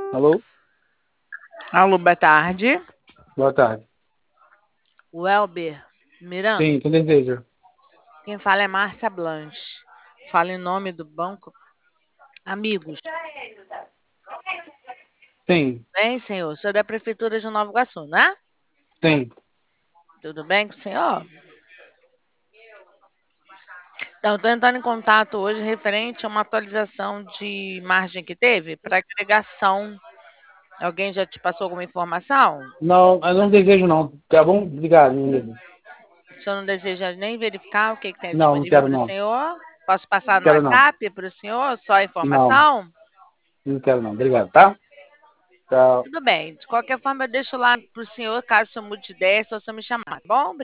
Alô? Alô, boa tarde. Boa tarde. Welber Sim, Miranda. quem deseja? Quem fala é Márcia Blanche. Fala em nome do Banco Amigos. Sim, Bem, senhor? Sou da Prefeitura de Nova Iguaçu, né? sim, Tudo bem com o senhor? Então, estou entrando em contato hoje referente a uma atualização de margem que teve para agregação. Alguém já te passou alguma informação? não, eu não desejo não, tá bom? Obrigado, meu amigo. O senhor não deseja nem verificar o que, que tem Não, não disponível quero para o não, senhor? Posso passar no quero não, WhatsApp para o senhor só a não, informação? não quero não, obrigado, tá? Tchau. Tudo bem. De qualquer forma, eu deixo lá para o senhor, caso o senhor mude de ideia, é só o senhor me chamar, tá bom?